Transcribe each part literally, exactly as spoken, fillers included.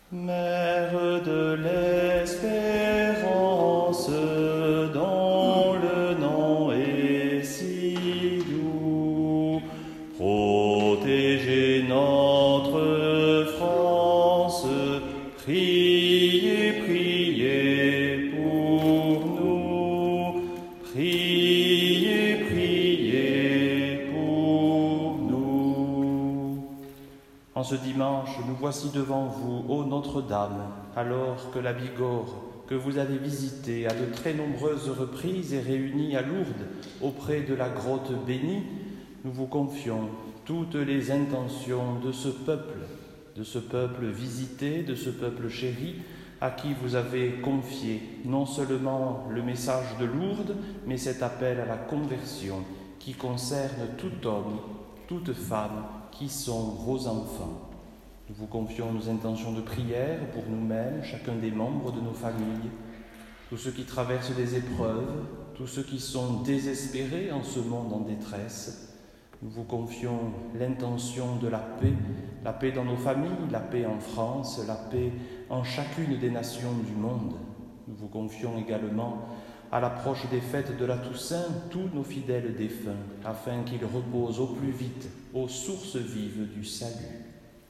Mère de l'espérance, dont le nom est si doux, protégez notre France, priez, priez pour nous, priez, priez pour nous. En ce dimanche, nous voici devant vous, ô Notre-Dame, alors que la Bigorre, que vous avez visitée à de très nombreuses reprises et réunie à Lourdes auprès de la grotte bénie, nous vous confions toutes les intentions de ce peuple, de ce peuple visité, de ce peuple chéri, à qui vous avez confié non seulement le message de Lourdes, mais cet appel à la conversion qui concerne tout homme, toute femme, qui sont vos enfants. Nous vous confions nos intentions de prière pour nous-mêmes, chacun des membres de nos familles, tous ceux qui traversent des épreuves, tous ceux qui sont désespérés en ce monde en détresse. Nous vous confions l'intention de la paix, la paix dans nos familles, la paix en France, la paix en chacune des nations du monde. Nous vous confions également à l'approche des fêtes de la Toussaint, tous nos fidèles défunts, afin qu'ils reposent au plus vite aux sources vives du salut.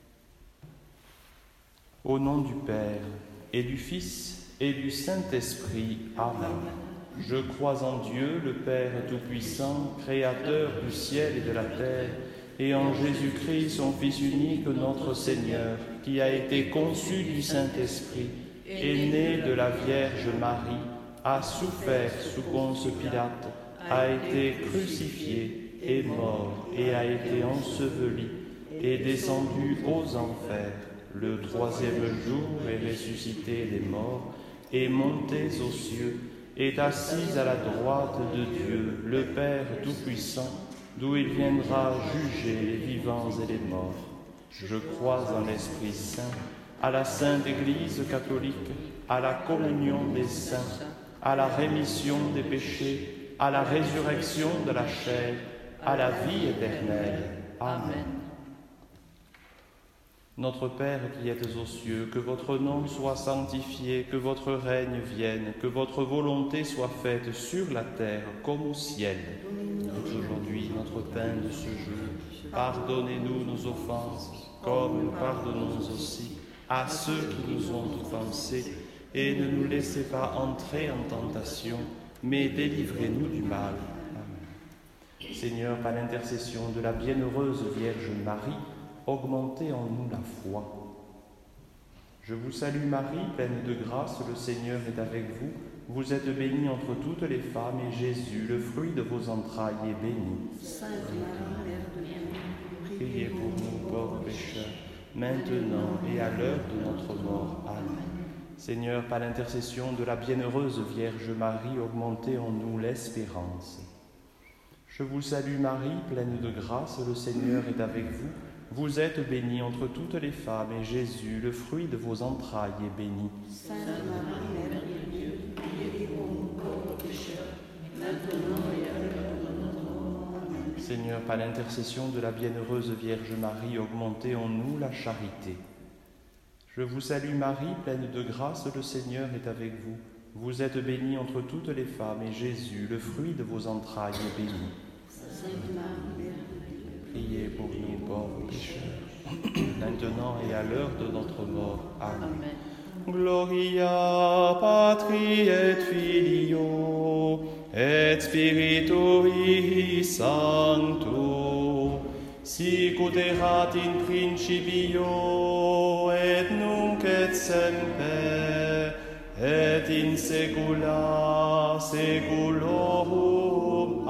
Au nom du Père, et du Fils, et du Saint-Esprit. Amen. Je crois en Dieu, le Père Tout-Puissant, Créateur du ciel et de la terre, et en Jésus-Christ, son Fils unique, notre Seigneur, qui a été conçu du Saint-Esprit, est né de la Vierge Marie, a souffert sous Ponce Pilate, a été crucifié, est mort et a été enseveli, est descendu aux enfers. Le troisième jour est ressuscité des morts, est monté aux cieux, est assis à la droite de Dieu, le Père Tout-Puissant, d'où il viendra juger les vivants et les morts. Je crois en l'Esprit Saint, à la Sainte Église catholique, à la communion des saints, à la rémission des péchés, à la résurrection de la chair, à la vie éternelle. Amen. Notre Père qui êtes aux cieux, que votre nom soit sanctifié, que votre règne vienne, que votre volonté soit faite sur la terre comme au ciel. Donne-nous aujourd'hui notre pain de ce jour. Pardonnez-nous nos offenses, comme nous pardonnons aussi à ceux qui nous ont offensés. Et ne nous laissez pas entrer en tentation, mais délivrez-nous du mal. Amen. Seigneur, par l'intercession de la bienheureuse Vierge Marie, augmentez en nous la foi. Je vous salue Marie, pleine de grâce, le Seigneur est avec vous. Vous êtes bénie entre toutes les femmes, et Jésus, le fruit de vos entrailles, est béni. Sainte Marie, Mère de Dieu, priez pour nous pauvres pécheurs, maintenant et à l'heure de notre mort. Amen. Seigneur, par l'intercession de la bienheureuse Vierge Marie, augmentez en nous l'espérance. Je vous salue Marie, pleine de grâce, le Seigneur est avec vous. Vous êtes bénie entre toutes les femmes, et Jésus, le fruit de vos entrailles, est béni. Sainte Marie, Mère de Dieu, priez pour nous pauvres pécheurs, maintenant et à l'heure de notre mort. Amen. Seigneur, par l'intercession de la bienheureuse Vierge Marie, augmentez en nous la charité. Je vous salue Marie, pleine de grâce, le Seigneur est avec vous. Vous êtes bénie entre toutes les femmes, et Jésus, le fruit de vos entrailles, est béni. Sainte Marie, Mère de Dieu, priez pour nous pauvres pécheurs, maintenant et à l'heure de notre mort. Amen. Amen. Gloria Patri et Filio et Spiritui Sancto, sic ut erat in principio et nunc et semper et in saecula saeculorum.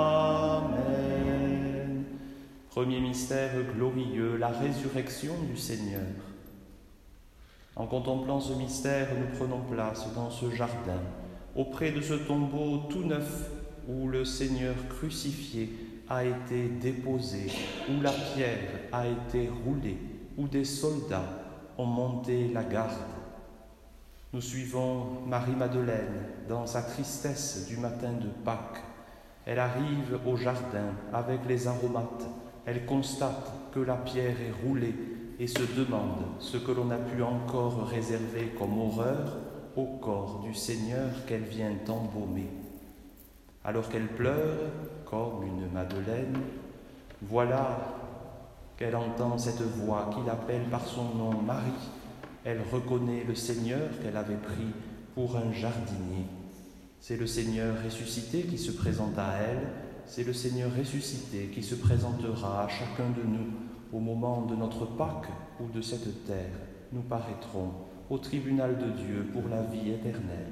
Amen. Premier mystère glorieux, la résurrection du Seigneur. En contemplant ce mystère, nous prenons place dans ce jardin, auprès de ce tombeau tout neuf où le Seigneur crucifié a été déposé, où la pierre a été roulée, où des soldats ont monté la garde. Nous suivons Marie-Madeleine dans sa tristesse du matin de Pâques. Elle arrive au jardin avec les aromates. Elle constate que la pierre est roulée, et se demande ce que l'on a pu encore réserver comme horreur au corps du Seigneur qu'elle vient embaumer. Alors qu'elle pleure, comme une Madeleine, voilà qu'elle entend cette voix qui l'appelle par son nom Marie. Elle reconnaît le Seigneur qu'elle avait pris pour un jardinier. C'est le Seigneur ressuscité qui se présente à elle, c'est le Seigneur ressuscité qui se présentera à chacun de nous au moment de notre Pâque ou de cette terre. Nous paraîtrons au tribunal de Dieu pour la vie éternelle.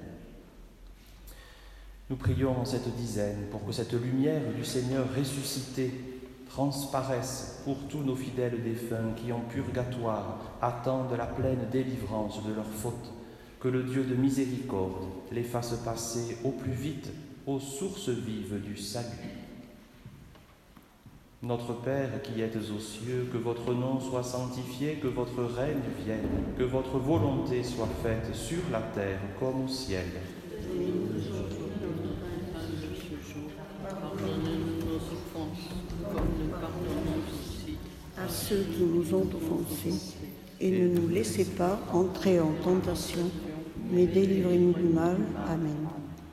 Nous prions en cette dizaine pour que cette lumière du Seigneur ressuscité transparaisse pour tous nos fidèles défunts qui en purgatoire attendent la pleine délivrance de leurs fautes, que le Dieu de miséricorde les fasse passer au plus vite aux sources vives du salut. Notre Père qui êtes aux cieux, que votre nom soit sanctifié, que votre règne vienne, que votre volonté soit faite sur la terre comme au ciel. Donnez-nous aujourd'hui notre pain de ce jour. Pardonnez-nous nos offenses, comme nous pardonnons aussi à ceux qui nous ont offensés, et ne nous laissez pas entrer en tentation, mais délivrez-nous du mal. Amen.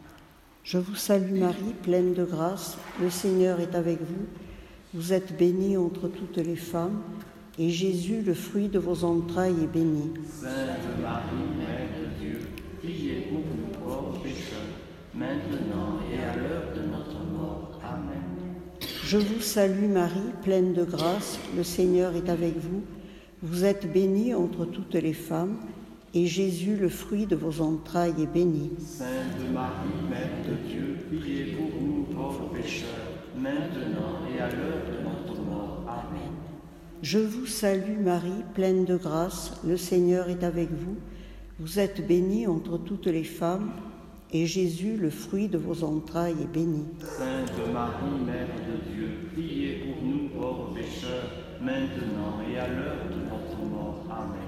Je vous salue Marie, pleine de grâce, le Seigneur est avec vous. Vous êtes bénie entre toutes les femmes, et Jésus, le fruit de vos entrailles, est béni. Sainte Marie, Mère de Dieu, priez pour nous pauvres pécheurs, maintenant et à l'heure de notre mort. Amen. Je vous salue Marie, pleine de grâce, le Seigneur est avec vous. Vous êtes bénie entre toutes les femmes, et Jésus, le fruit de vos entrailles, est béni. Sainte Marie, Mère de Dieu, priez pour nous pauvres pécheurs, maintenant et à l'heure de notre mort. Amen. Je vous salue Marie, pleine de grâce, le Seigneur est avec vous. Vous êtes bénie entre toutes les femmes, et Jésus, le fruit de vos entrailles, est béni. Sainte Marie, Mère de Dieu, priez pour nous pauvres pécheurs, maintenant et à l'heure de notre mort. Amen.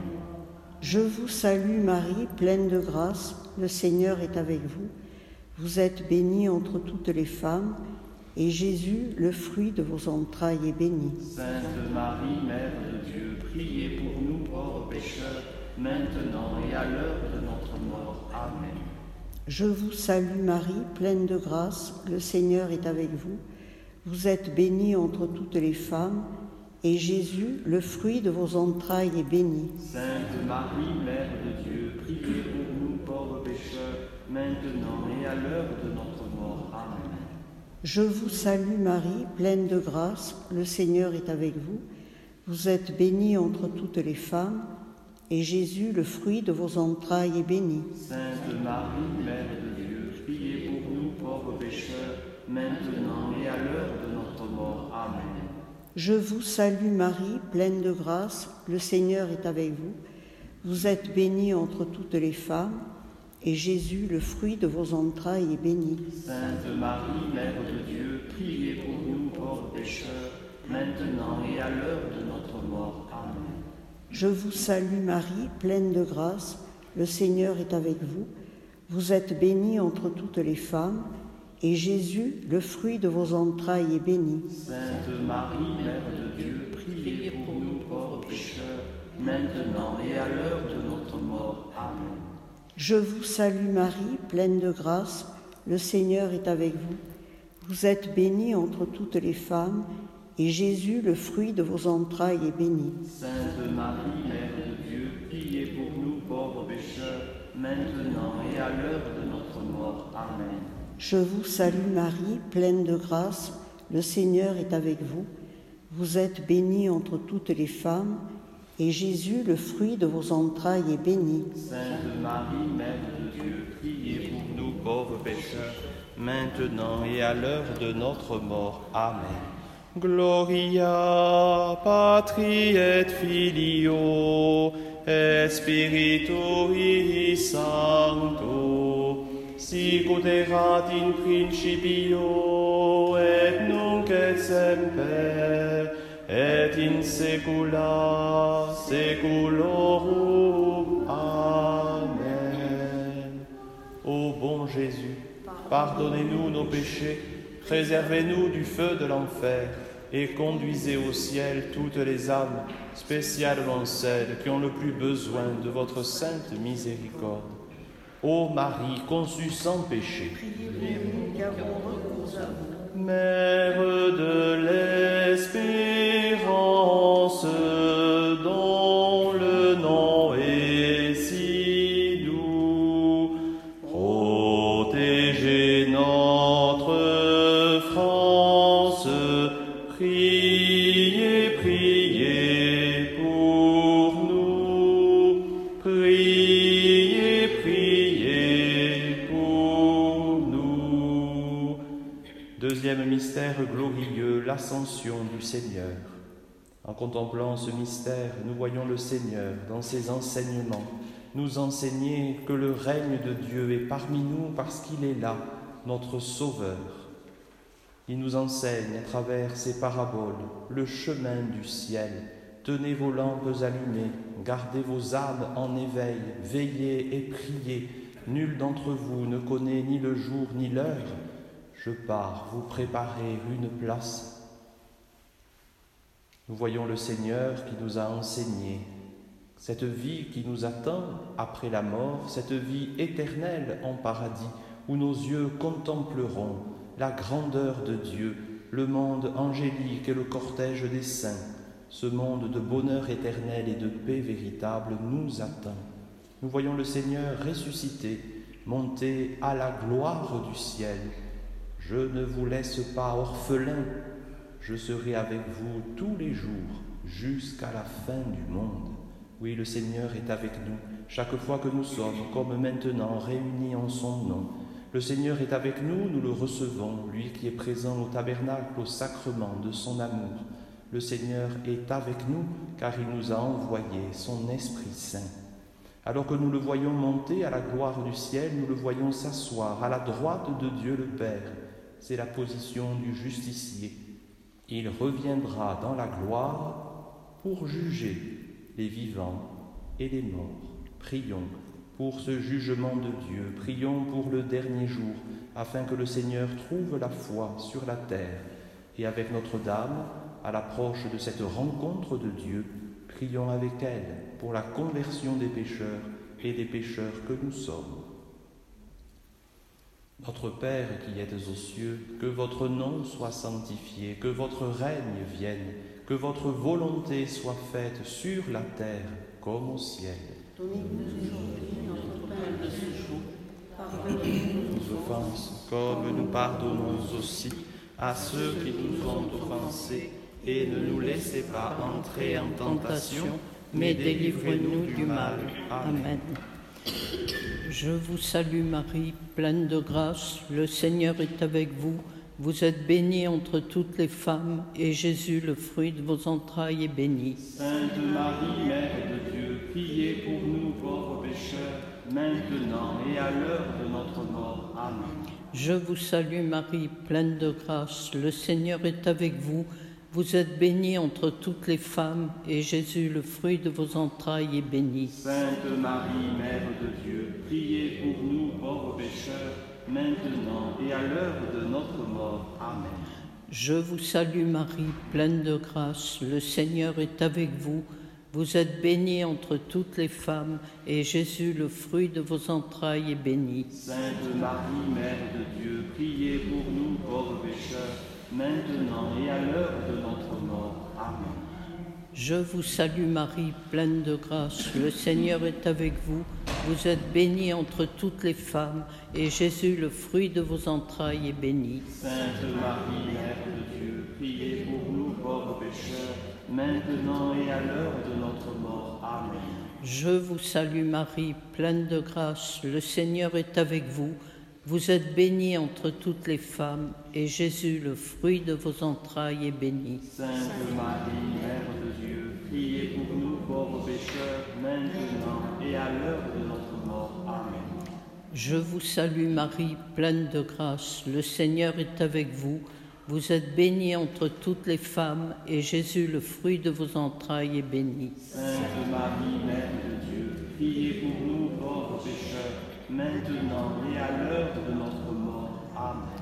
Je vous salue Marie, pleine de grâce, le Seigneur est avec vous. Vous êtes bénie entre toutes les femmes, et Jésus, le fruit de vos entrailles, est béni. Sainte Marie, Mère de Dieu, priez pour nous pauvres pécheurs, maintenant et à l'heure de notre mort. Amen. Je vous salue Marie, pleine de grâce, le Seigneur est avec vous. Vous êtes bénie entre toutes les femmes, et Jésus, le fruit de vos entrailles, est béni. Sainte Marie, Mère de Dieu, priez pour nous pauvres pécheurs, maintenant et à l'heure de notre mort. Amen. Je vous salue Marie, pleine de grâce, le Seigneur est avec vous. Vous êtes bénie entre toutes les femmes, et Jésus, le fruit de vos entrailles, est béni. Sainte Marie, Mère de Dieu, priez pour nous pauvres pécheurs, maintenant et à l'heure de notre mort. Amen. Je vous salue Marie, pleine de grâce, le Seigneur est avec vous. Vous êtes bénie entre toutes les femmes, et Jésus, le fruit de vos entrailles, est béni. Sainte Marie, Mère de Dieu, priez pour nous pauvres pécheurs, maintenant et à l'heure de notre mort. Amen. Je vous salue Marie, pleine de grâce, le Seigneur est avec vous. Vous êtes bénie entre toutes les femmes, et Jésus, le fruit de vos entrailles, est béni. Sainte Marie, Mère de Dieu, priez pour nous pauvres pécheurs, maintenant et à l'heure de notre mort. Amen. Je vous salue Marie, pleine de grâce, le Seigneur est avec vous. Vous êtes bénie entre toutes les femmes, et Jésus, le fruit de vos entrailles, est béni. Sainte Marie, Mère de Dieu, priez pour nous pauvres pécheurs, maintenant et à l'heure de notre mort. Amen. Je vous salue Marie, pleine de grâce, le Seigneur est avec vous. Vous êtes bénie entre toutes les femmes, et Jésus, le fruit de vos entrailles, est béni. Sainte Marie, Mère de Dieu, priez pour nous pauvres pécheurs, maintenant et à l'heure de notre mort. Amen. Gloria Patri et Filio et Spiritui Sancto, sicut erat in principio et nunc et semper et in saecula saeculorum. Amen. Ô bon Jésus, pardonnez-nous nos péchés, préservez-nous du feu de l'enfer, et conduisez au ciel toutes les âmes, spécialement celles qui ont le plus besoin de votre sainte miséricorde. Ô Marie conçue sans péché, Priez pour nous qui avons recours à vous. Mère de l'espérance, dont le nom est si doux, protégez notre France, priez, priez pour nous, priez, priez pour nous. Deuxième mystère glorieux, l'ascension du Seigneur. En contemplant ce mystère, nous voyons le Seigneur dans ses enseignements nous enseigner que le règne de Dieu est parmi nous parce qu'il est là, notre Sauveur. Il nous enseigne à travers ces paraboles le chemin du ciel. Tenez vos lampes allumées, gardez vos âmes en éveil, veillez et priez. Nul d'entre vous ne connaît ni le jour ni l'heure. Je pars vous préparer une place. Nous voyons le Seigneur qui nous a enseigné cette vie qui nous attend après la mort, cette vie éternelle en paradis, où nos yeux contempleront la grandeur de Dieu, le monde angélique et le cortège des saints. Ce monde de bonheur éternel et de paix véritable nous attend. Nous voyons le Seigneur ressuscité, monter à la gloire du ciel. Je ne vous laisse pas orphelins, je serai avec vous tous les jours jusqu'à la fin du monde. Oui, le Seigneur est avec nous chaque fois que nous sommes, comme maintenant, réunis en son nom. Le Seigneur est avec nous, nous le recevons, lui qui est présent au tabernacle, au sacrement de son amour. Le Seigneur est avec nous, car il nous a envoyé son Esprit Saint. Alors que nous le voyons monter à la gloire du ciel, nous le voyons s'asseoir à la droite de Dieu le Père. C'est la position du justicier. Il reviendra dans la gloire pour juger les vivants et les morts. Prions pour ce jugement de Dieu, prions pour le dernier jour, afin que le Seigneur trouve la foi sur la terre. Et avec Notre-Dame, à l'approche de cette rencontre de Dieu, prions avec elle pour la conversion des pécheurs et des pécheurs que nous sommes. Notre Père qui êtes aux cieux, que votre nom soit sanctifié, que votre règne vienne, que votre volonté soit faite sur la terre comme au ciel. Donnez-nous aujourd'hui notre pain de ce jour. Pardonnez-nous Nos offenses, comme nous pardonnons aussi à ceux qui nous ont offensés, et ne nous laissez pas entrer en tentation, mais délivrez-nous du mal. Amen. Je vous salue Marie, pleine de grâce, le Seigneur est avec vous. Vous êtes bénie entre toutes les femmes, et Jésus, le fruit de vos entrailles, est béni. Sainte Marie, Mère de Dieu, priez pour nous pauvres pécheurs, maintenant et à l'heure de notre mort. Amen. Je vous salue Marie, pleine de grâce, le Seigneur est avec vous. Vous êtes bénie entre toutes les femmes, et Jésus, le fruit de vos entrailles, est béni. Sainte Marie, Mère de Dieu, priez pour nous pauvres pécheurs, maintenant et à l'heure de notre mort. Amen. Je vous salue Marie, pleine de grâce, le Seigneur est avec vous. Vous êtes bénie entre toutes les femmes, et Jésus, le fruit de vos entrailles, est béni. Sainte Marie, Mère de Dieu, priez pour nous pauvres pécheurs, maintenant et à l'heure de notre mort. Amen. Je vous salue Marie, pleine de grâce, le Seigneur est avec vous. Vous êtes bénie entre toutes les femmes, et Jésus, le fruit de vos entrailles, est béni. Sainte Marie, Mère de Dieu, priez pour nous pauvres pécheurs, maintenant et à l'heure de notre mort. Amen. Je vous salue Marie, pleine de grâce, le Seigneur est avec vous. Vous êtes bénie entre toutes les femmes, et Jésus, le fruit de vos entrailles, est béni. Sainte Marie, Mère de Dieu, priez pour nous pauvres pécheurs, maintenant et à l'heure de notre mort. Amen. Je vous salue Marie, pleine de grâce, le Seigneur est avec vous. Vous êtes bénie entre toutes les femmes, et Jésus, le fruit de vos entrailles, est béni. Sainte Marie, Mère de Dieu, priez pour nous pauvres pécheurs, maintenant et à l'heure de notre mort. Amen.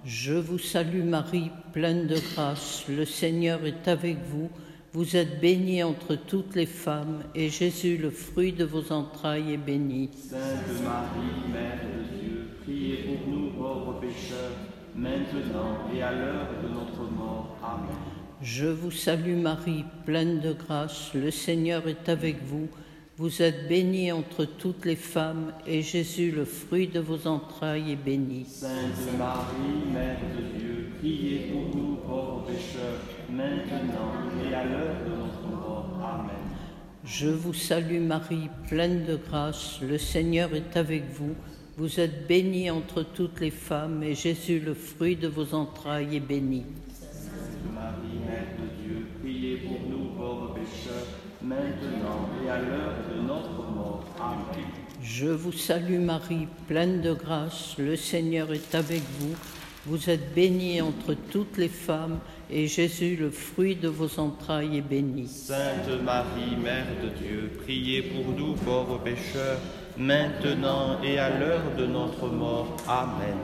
Je vous salue Marie, pleine de grâce, le Seigneur est avec vous. Vous êtes bénie entre toutes les femmes, et Jésus, le fruit de vos entrailles, est béni. Sainte Marie, Mère de Dieu, priez pour nous pauvres pécheurs, maintenant et à l'heure de notre mort. Amen. Je vous salue Marie, pleine de grâce, le Seigneur est avec vous. Vous êtes bénie entre toutes les femmes, et Jésus, le fruit de vos entrailles, est béni. Sainte Marie, Mère de Dieu, priez pour nous pauvres pécheurs, maintenant et à l'heure de notre mort. Amen. Je vous salue Marie, pleine de grâce, le Seigneur est avec vous. Vous êtes bénie entre toutes les femmes, et Jésus, le fruit de vos entrailles, est béni. Sainte Marie, Mère de Dieu, priez pour nous pauvres pécheurs, maintenant et à l'heure de notre mort. Amen. Je vous salue Marie, pleine de grâce, le Seigneur est avec vous. Vous êtes bénie entre toutes les femmes, et Jésus, le fruit de vos entrailles, est béni. Sainte Marie, Mère de Dieu, priez pour nous pauvres pécheurs, maintenant et à l'heure de notre mort. Amen.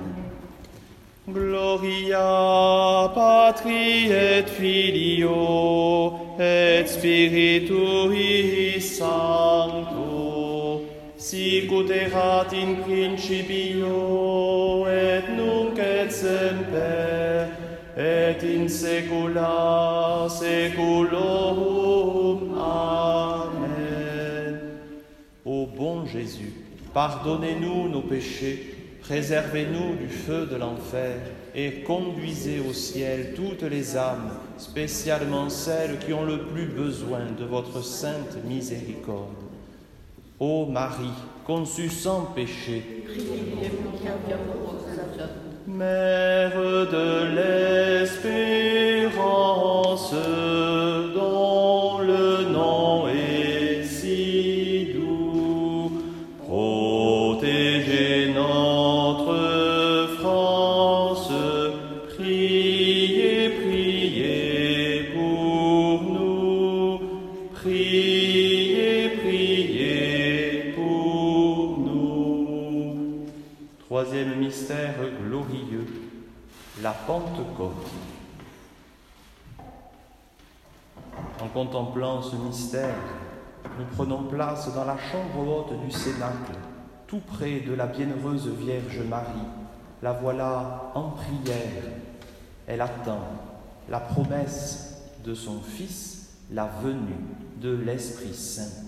Gloria Patri et Filio et Spiritui Sancto, sic ut erat in principio et nunc et semper et in saecula saeculorum. Amen. Ô bon Jésus, pardonnez-nous nos péchés, préservez-nous du feu de l'enfer et conduisez au ciel toutes les âmes, spécialement celles qui ont le plus besoin de votre sainte miséricorde. Ô Marie, conçue sans péché, Mère de l'espérance, dont le nom est si doux, protégez notre France, priez, priez pour nous, priez, priez pour nous. Troisième mystère glorieux, la Pentecôte. En contemplant ce mystère, nous prenons place dans la chambre haute du Cénacle, tout près de la bienheureuse Vierge Marie. La voilà en prière. Elle attend la promesse de son Fils, la venue de l'Esprit Saint.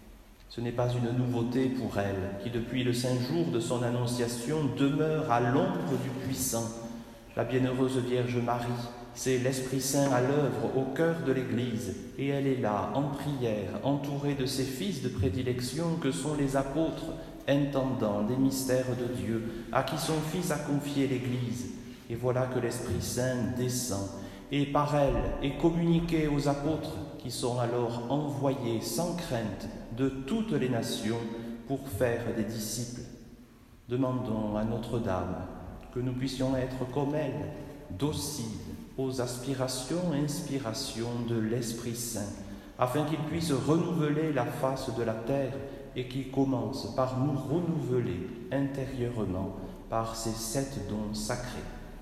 Ce n'est pas une nouveauté pour elle, qui depuis le saint jour de son annonciation demeure à l'ombre du Puissant. La bienheureuse Vierge Marie, c'est l'Esprit Saint à l'œuvre au cœur de l'Église, et elle est là, en prière, entourée de ses fils de prédilection que sont les apôtres, intendants des mystères de Dieu, à qui son Fils a confié l'Église. Et voilà que l'Esprit Saint descend, et par elle est communiqué aux apôtres, qui sont alors envoyés sans crainte de toutes les nations pour faire des disciples. Demandons à Notre-Dame que nous puissions être comme elle, dociles aux aspirations et inspirations de l'Esprit Saint, afin qu'il puisse renouveler la face de la terre et qu'il commence par nous renouveler intérieurement par ces sept dons sacrés.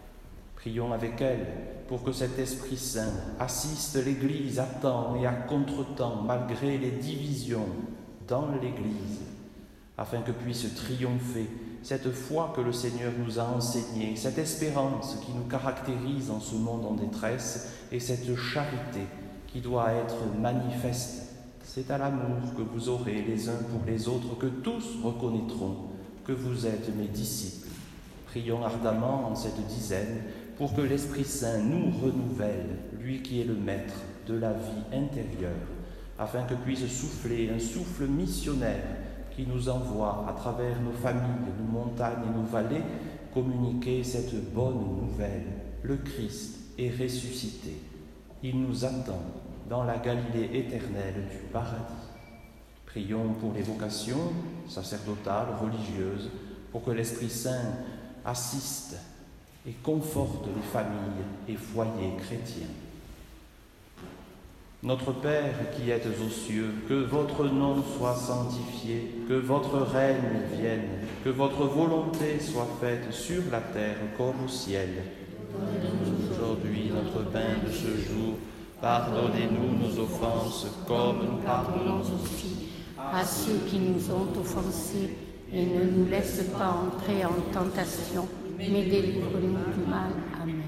Prions avec elle pour que cet Esprit Saint assiste l'Église à temps et à contre-temps, malgré les divisions dans l'Église, afin que puisse triompher cette foi que le Seigneur nous a enseignée, cette espérance qui nous caractérise en ce monde en détresse et cette charité qui doit être manifeste. C'est à l'amour que vous aurez les uns pour les autres que tous reconnaîtront que vous êtes mes disciples. Prions ardemment en cette dizaine pour que l'Esprit Saint nous renouvelle, lui qui est le maître de la vie intérieure, afin que puisse souffler un souffle missionnaire qui nous envoie à travers nos familles, nos montagnes et nos vallées communiquer cette bonne nouvelle. Le Christ est ressuscité. Il nous attend dans la Galilée éternelle du paradis. Prions pour les vocations sacerdotales, religieuses, pour que l'Esprit Saint assiste et conforte les familles et foyers chrétiens. Notre Père qui êtes aux cieux, que votre nom soit sanctifié, que votre règne vienne, que votre volonté soit faite sur la terre comme au ciel. aujourd'hui notre pain de ce jour. Pardonnez-nous nos offenses, comme nous pardonnons aussi à ceux qui nous ont offensés, et ne nous laisse pas entrer en tentation, mais délivre-nous du mal. Amen.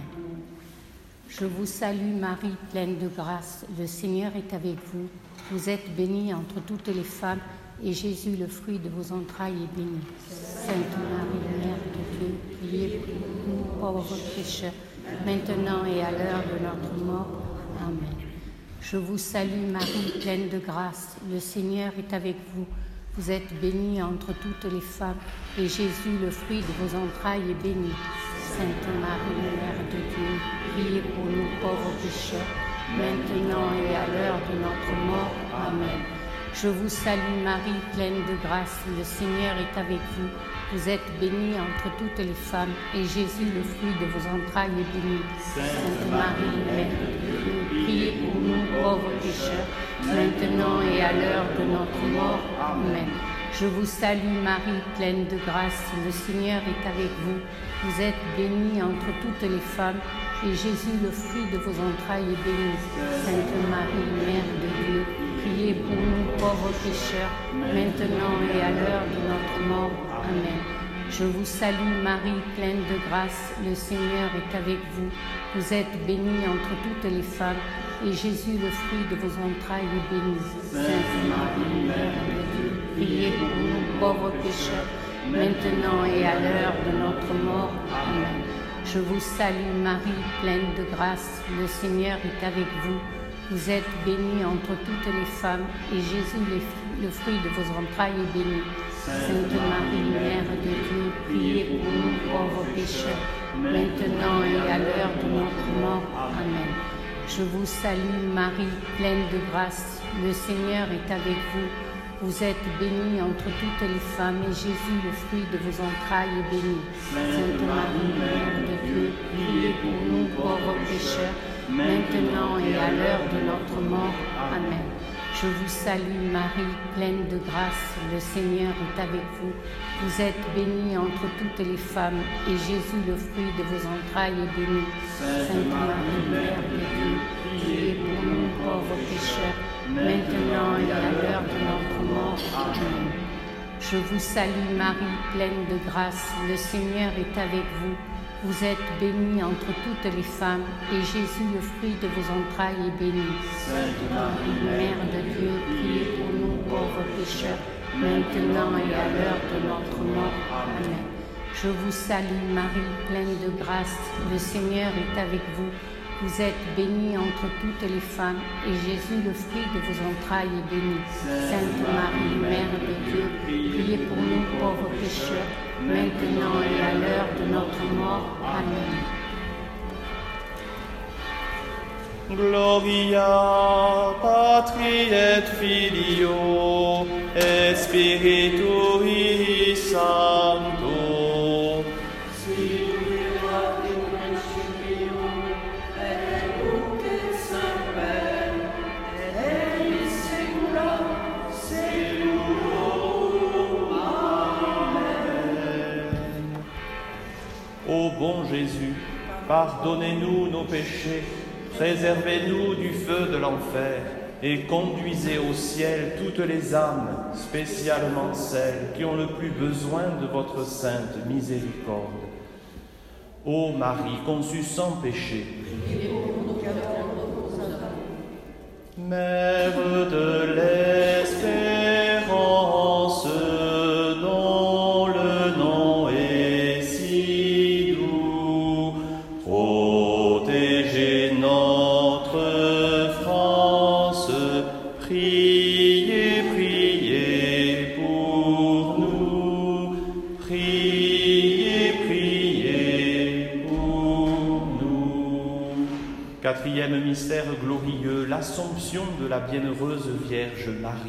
Je vous salue Marie, pleine de grâce, le Seigneur est avec vous. Vous êtes bénie entre toutes les femmes, et Jésus, le fruit de vos entrailles, est béni. Sainte Marie, Mère de Dieu, priez pour nous pauvres pécheurs, maintenant et à l'heure de notre mort. Amen. Je vous salue Marie, pleine de grâce, le Seigneur est avec vous. Vous êtes bénie entre toutes les femmes, et Jésus, le fruit de vos entrailles, est béni. Sainte Marie, Mère de Dieu, priez pour nous pauvres pécheurs, maintenant et à l'heure de notre mort. Amen. Je vous salue Marie, pleine de grâce, le Seigneur est avec vous. Vous êtes bénie entre toutes les femmes, et Jésus, le fruit de vos entrailles, est béni. Sainte Marie, Mère de Dieu, priez pour nous pauvres pécheurs, maintenant et à l'heure de notre mort. Amen. Je vous salue Marie, pleine de grâce, le Seigneur est avec vous. Vous êtes bénie entre toutes les femmes, et Jésus, le fruit de vos entrailles, est béni. Sainte Marie, Mère de Dieu, priez pour nous pauvres pécheurs, maintenant et à l'heure de notre mort. Amen. Je vous salue Marie, pleine de grâce, le Seigneur est avec vous. Vous êtes bénie entre toutes les femmes, et Jésus, le fruit de vos entrailles, est béni. Sainte Marie, Mère de Dieu, priez pour nous pauvres pécheurs, maintenant et à l'heure de notre mort. Amen. Je vous salue Marie, pleine de grâce, le Seigneur est avec vous. Vous êtes bénie entre toutes les femmes, et Jésus, le fruit de vos entrailles, est béni. Sainte Marie, Mère de Dieu, priez pour nous pauvres pécheurs, maintenant et à l'heure de notre mort. Amen. Je vous salue Marie, pleine de grâce, le Seigneur est avec vous. Vous êtes bénie entre toutes les femmes, et Jésus, le fruit de vos entrailles, est béni. Sainte Marie, Mère de Dieu, priez pour nous pauvres pécheurs, maintenant et à l'heure de notre mort. Amen. Je vous salue Marie, pleine de grâce, le Seigneur est avec vous. Vous êtes bénie entre toutes les femmes, et Jésus, le fruit de vos entrailles, est béni. Sainte Marie, Mère de Dieu, priez pour nous pauvres pécheurs, maintenant et à l'heure de notre mort. Amen. Je vous salue Marie, pleine de grâce, le Seigneur est avec vous. Vous êtes bénie entre toutes les femmes, et Jésus, le fruit de vos entrailles, est béni. Sainte Marie, Mère de Dieu, priez pour nous pauvres pécheurs, maintenant et à l'heure de notre mort. Amen. Je vous salue Marie, pleine de grâce, le Seigneur est avec vous. Vous êtes bénie entre toutes les femmes, et Jésus, le fruit de vos entrailles, est béni. Sainte Marie, Mère de Dieu, priez pour nous pauvres pécheurs, maintenant et à l'heure de notre mort. Amen. Gloria Patri et Filio et Spiritui Sancto. Ô bon Jésus, pardonnez-nous nos péchés, préservez-nous du feu de l'enfer et conduisez au ciel toutes les âmes, spécialement celles qui ont le plus besoin de votre sainte miséricorde. Ô Marie conçue sans péché, Mère de l'espérance, dont le nom est si doux, protégez notre France, priez, priez pour nous, priez, priez pour nous. Quatrième mystère glorieux, l'Assomption de la bienheureuse Vierge Marie.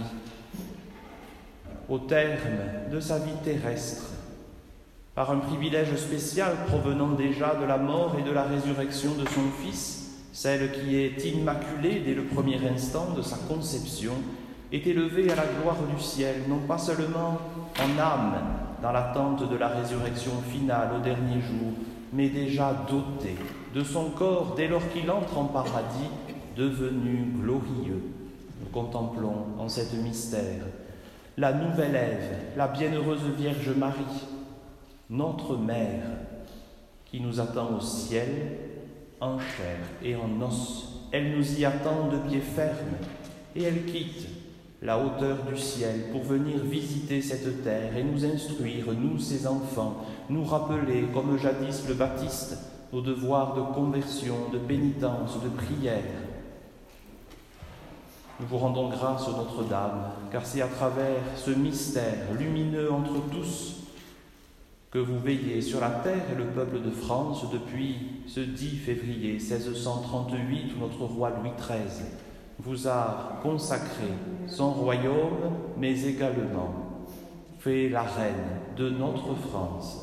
Au terme de sa vie terrestre, par un privilège spécial provenant déjà de la mort et de la résurrection de son Fils, celle qui est immaculée dès le premier instant de sa conception, est élevée à la gloire du ciel, non pas seulement en âme, dans l'attente de la résurrection finale au dernier jour, mais déjà doté de son corps dès lors qu'il entre en paradis, devenu glorieux. Nous contemplons en cet mystère la nouvelle Ève, la bienheureuse Vierge Marie, notre Mère, qui nous attend au ciel, en chair et en os. Elle nous y attend de pied ferme, et elle quitte la hauteur du ciel pour venir visiter cette terre et nous instruire, nous ses enfants, nous rappeler, comme jadis le Baptiste, nos devoirs de conversion, de pénitence, de prière. Nous vous rendons grâce, ô Notre-Dame, car c'est à travers ce mystère lumineux entre tous que vous veillez sur la terre et le peuple de France depuis ce dix février seize cent trente-huit, où notre roi Louis treize vous a consacré son royaume, mais également fait la reine de notre France.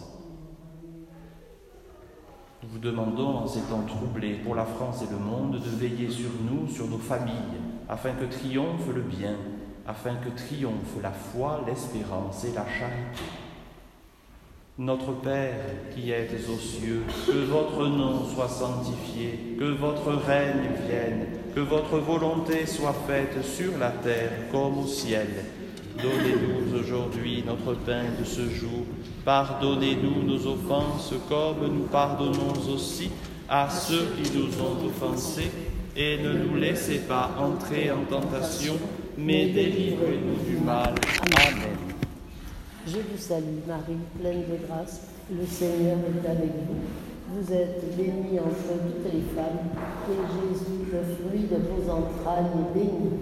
Nous vous demandons, en ces temps troublés pour la France et le monde, de veiller sur nous, sur nos familles, afin que triomphe le bien, afin que triomphe la foi, l'espérance et la charité. Notre Père qui êtes aux cieux, que votre nom soit sanctifié, que votre règne vienne, que votre volonté soit faite sur la terre comme au ciel. Donnez-nous aujourd'hui notre pain de ce jour. Pardonnez-nous nos offenses comme nous pardonnons aussi à ceux qui nous ont offensés. Et ne nous laissez pas entrer en tentation, mais délivrez-nous du mal. Amen. Je vous salue Marie, pleine de grâce, le Seigneur est avec vous. Vous êtes bénie entre toutes les femmes, et Jésus, le fruit de vos entrailles, est béni.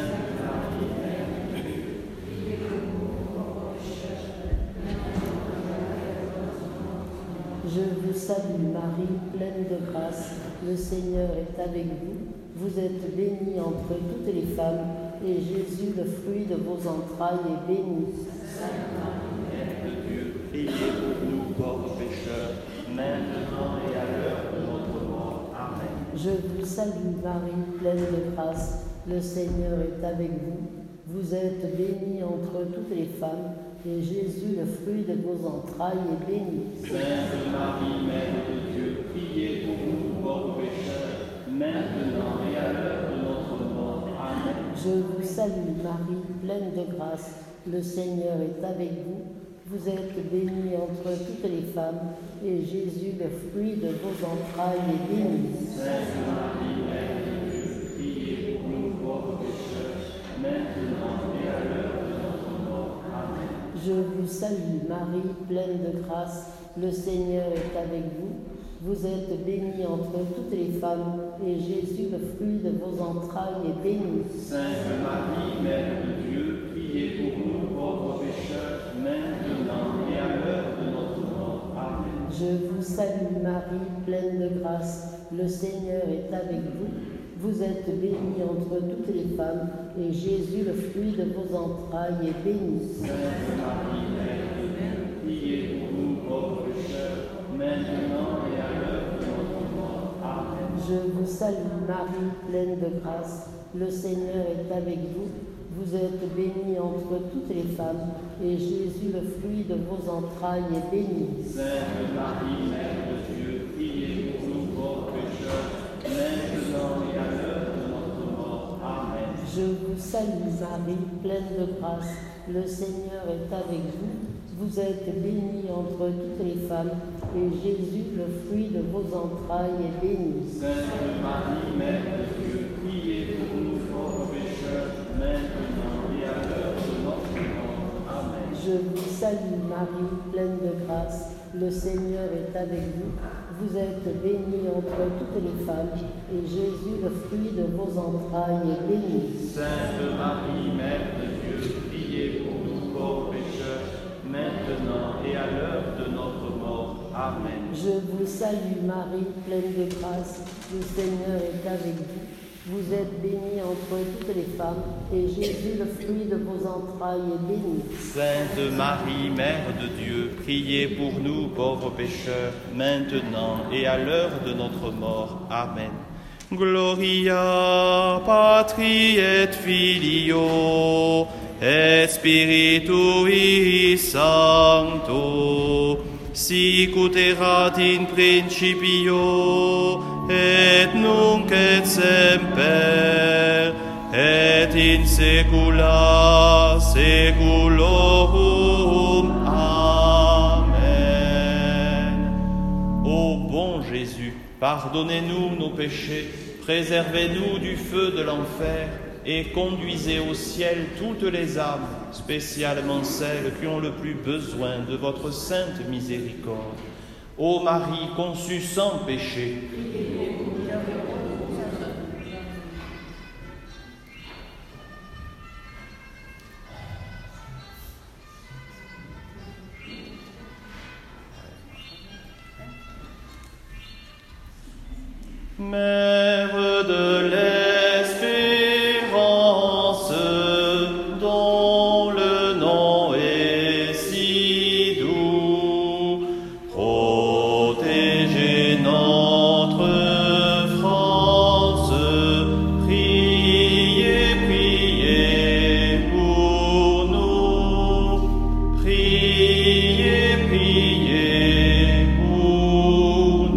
Je vous salue Marie, pleine de grâce, le Seigneur est avec vous. Vous êtes bénie entre toutes les femmes, et Jésus, le fruit de vos entrailles, est béni. Sainte Marie, Mère de Dieu, priez pour nous pauvres pécheurs, maintenant et à l'heure de notre mort. Amen. Je vous salue Marie, pleine de grâce, le Seigneur est avec vous. Vous êtes bénie entre toutes les femmes, et Jésus, le fruit de vos entrailles, est béni. Sainte Marie, Mère de Dieu, priez pour nous pauvres pécheurs, maintenant et à l'heure de notre mort. Amen. Je vous salue Marie, pleine de grâce, le Seigneur est avec vous. Vous êtes bénie entre toutes les femmes, et Jésus, le fruit de vos entrailles, est béni. Sainte Marie, Mère de Dieu, priez pour nous pauvres pécheurs, maintenant et à l'heure de notre mort. Amen. Je vous salue Marie, pleine de grâce, le Seigneur est avec vous. Vous êtes bénie entre toutes les femmes, et Jésus, le fruit de vos entrailles, est béni. Sainte Marie, Mère de Dieu, priez pour nous pauvres pécheurs, maintenant et à l'heure de notre mort. Amen. Je vous salue Marie, pleine de grâce, le Seigneur est avec vous. Vous êtes bénie entre toutes les femmes, et Jésus, le fruit de vos entrailles, est béni. Sainte Marie, Mère de Dieu, priez pour nous pauvres pécheurs, maintenant et à l'heure de notre mort. Amen. Je vous salue Marie, pleine de grâce, le Seigneur est avec vous. Vous êtes bénie entre toutes les femmes, et Jésus, le fruit de vos entrailles, est béni. Sainte Marie, Mère de Dieu, priez pour nous pauvres pécheurs, maintenant et à l'heure de notre mort. Amen. Je vous salue Marie, pleine de grâce, le Seigneur est avec vous. Vous êtes bénie entre toutes les femmes, et Jésus, le fruit de vos entrailles, est béni. Sainte Marie, Mère de Dieu, priez pour nous pauvres pécheurs, maintenant et à l'heure de notre mort. Amen. Je vous salue Marie, pleine de grâce, le Seigneur est avec vous. Vous êtes bénie entre toutes les femmes, et Jésus, le fruit de vos entrailles, est béni. Sainte Marie, Mère de Dieu, priez pour nous pauvres pécheurs, maintenant et à l'heure de notre mort. Amen. Je vous salue Marie, pleine de grâce, le Seigneur est avec vous. Vous êtes bénie entre toutes les femmes, et Jésus, le fruit de vos entrailles, est béni. Sainte Marie, Mère de Dieu, priez pour nous pauvres pécheurs, maintenant et à l'heure de notre mort. Amen. Gloria Patri et Filio et Spiritui Sancto, sic ut erat in principio, et nunc et semper, et in saecula saeculorum. Amen. Ô bon Jésus, pardonnez-nous nos péchés, préservez-nous du feu de l'enfer, et conduisez au ciel toutes les âmes, spécialement celles qui ont le plus besoin de votre sainte miséricorde. Ô Marie conçue sans péché, Mère de l'espérance, dont le nom est si doux, protégez notre France, priez, priez pour nous, priez, priez pour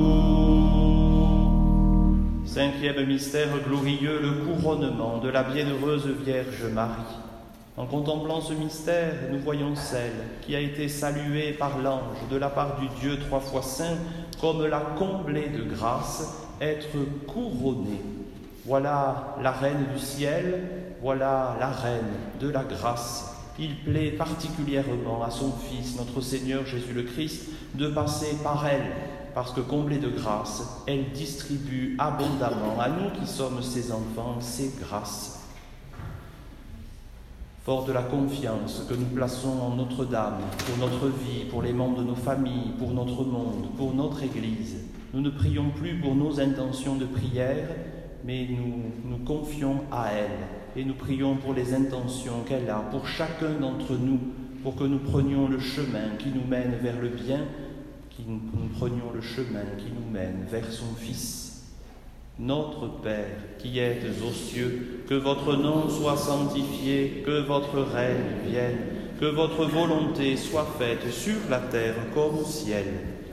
nous. Cinquième mystère glorieux, le couronnement de la bienheureuse Vierge Marie. En contemplant ce mystère, nous voyons celle qui a été saluée par l'ange de la part du Dieu trois fois saint comme la comblée de grâce, être couronnée. Voilà la reine du ciel, voilà la reine de la grâce. Il plaît particulièrement à son Fils, notre Seigneur Jésus le Christ, de passer par elle, parce que comblée de grâce, elle distribue abondamment à nous qui sommes ses enfants, ses grâces. Fort de la confiance que nous plaçons en Notre-Dame, pour notre vie, pour les membres de nos familles, pour notre monde, pour notre Église, nous ne prions plus pour nos intentions de prière, mais nous nous confions à elle et nous prions pour les intentions qu'elle a pour chacun d'entre nous, pour que nous prenions le chemin qui nous mène vers le bien, que nous prenions le chemin qui nous mène vers son Fils. Notre Père, qui êtes aux cieux, que votre nom soit sanctifié, que votre règne vienne, que votre volonté soit faite sur la terre comme au ciel.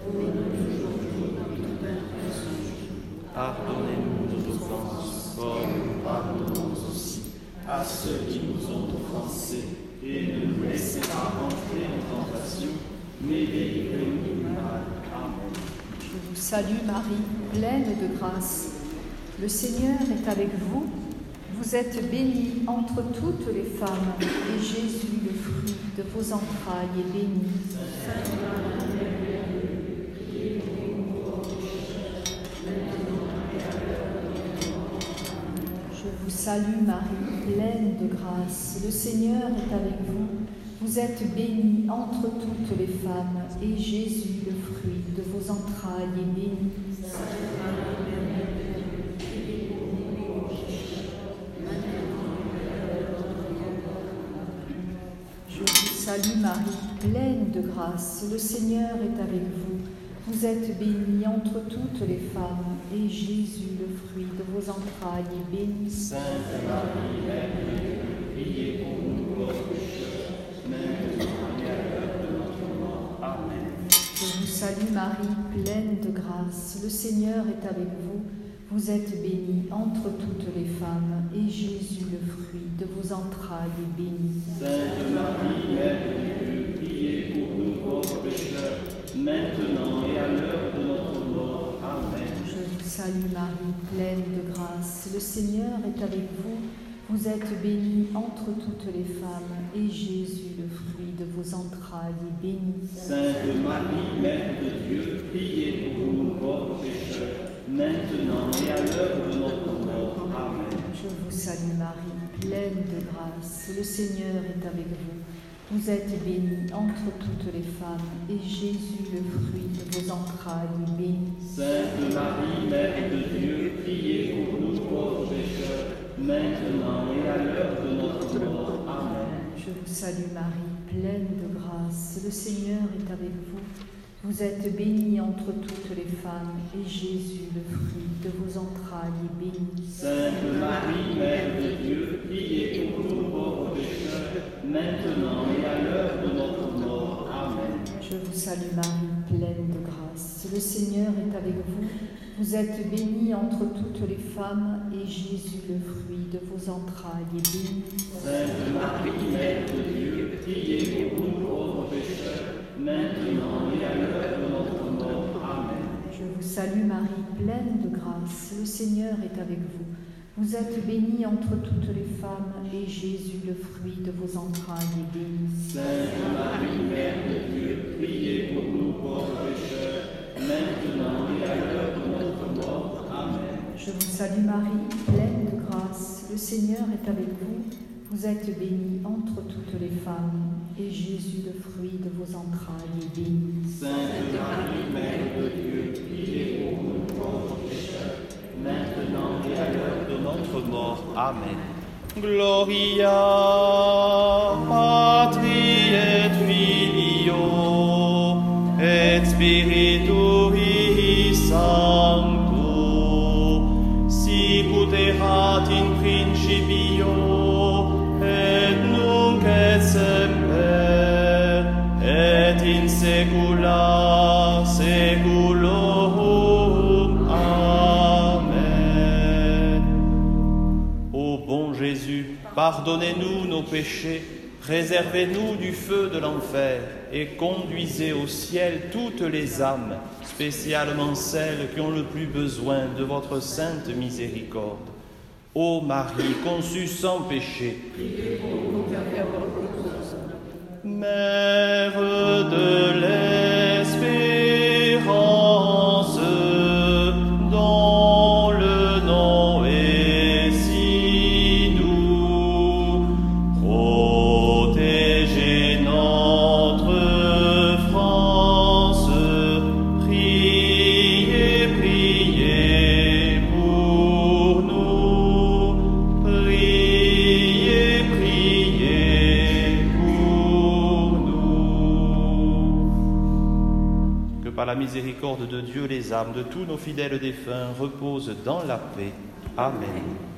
Pardonnez-nous nos offenses, comme nous pardonnons aussi à ceux qui nous ont offensés, et ne nous laissez pas entrer en tentation, mais délivrez-nous du mal. Amen. Je vous salue Marie, pleine de grâce. Le Seigneur est avec vous. Vous êtes bénie entre toutes les femmes, et Jésus, le fruit de vos entrailles, est béni. Je vous salue Marie, pleine de grâce. Le Seigneur est avec vous. Vous êtes bénie entre toutes les femmes, et Jésus, le fruit de vos entrailles, est béni. Salut Marie, pleine de grâce, le Seigneur est avec vous. Vous êtes bénie entre toutes les femmes, et Jésus, le fruit de vos entrailles, est béni. Sainte Marie, Mère de Dieu, priez pour nous pauvres pécheurs, maintenant et à l'heure de notre mort. Amen. Je vous salue Marie, pleine de grâce, le Seigneur est avec vous. Vous êtes bénie entre toutes les femmes, et Jésus, le fruit de vos entrailles, est béni. Sainte Marie, Mère de Dieu, priez pour nous pauvres pécheurs, maintenant et à l'heure de notre mort. Amen. Je vous salue Marie, pleine de grâce, le Seigneur est avec vous. Vous êtes bénie entre toutes les femmes, et Jésus, le fruit de vos entrailles, est béni. Sainte Marie, Mère de Dieu, priez pour nous pauvres pécheurs, maintenant et à l'heure de notre mort. Amen. Je vous salue Marie, pleine de grâce, le Seigneur est avec vous. Vous êtes bénie entre toutes les femmes, et Jésus, le fruit de vos entrailles, est béni. Sainte Marie, Mère de Dieu, priez pour nous pauvres pécheurs, maintenant et à l'heure de notre mort. Amen. Je vous salue Marie, pleine de grâce, le Seigneur est avec vous. Vous êtes bénie entre toutes les femmes, et Jésus, le fruit de vos entrailles, est béni. Sainte Marie, Mère de Dieu, priez pour nous pauvres pécheurs, maintenant et à l'heure de notre mort. Amen. Je vous salue Marie, pleine de grâce. Le Seigneur est avec vous. Vous êtes bénie entre toutes les femmes, et Jésus, le fruit de vos entrailles, est béni. Sainte Marie, Mère de Dieu, priez pour nous pauvres pécheurs, maintenant et à l'heure de notre mort. Amen. Je vous salue Marie, pleine de grâce. Le Seigneur est avec vous. Vous êtes bénie entre toutes les femmes, et Jésus, le fruit de vos entrailles, est béni. Sainte Marie, Mère de Dieu, priez pour nous pauvres pécheurs, maintenant et à l'heure de notre mort. Amen. Je vous salue Marie, pleine de grâce. Le Seigneur est avec vous. Vous êtes bénie entre toutes les femmes, et Jésus, le fruit de vos entrailles, est béni. Sainte Marie, Mère de Dieu, priez pour nous pauvres pécheurs, maintenant et à l'heure de notre mort. Amen. Gloria Patri et Filio et Spiritui Sancto, sicut erat in principio et nunc et semper et in saecula saeculorum. Amen. Ô bon Jésus, pardonnez-nous nos péchés, préservez-nous du feu de l'enfer et conduisez au ciel toutes les âmes, spécialement celles qui ont le plus besoin de votre sainte miséricorde. Ô Marie, conçue sans péché, Mère de l'espérance, dont le nom est si doux, protégez notre France, priez, priez pour nous, priez, priez pour nous. Que par la miséricorde de Dieu, les âmes de tous nos fidèles défunts reposent dans la paix. Amen.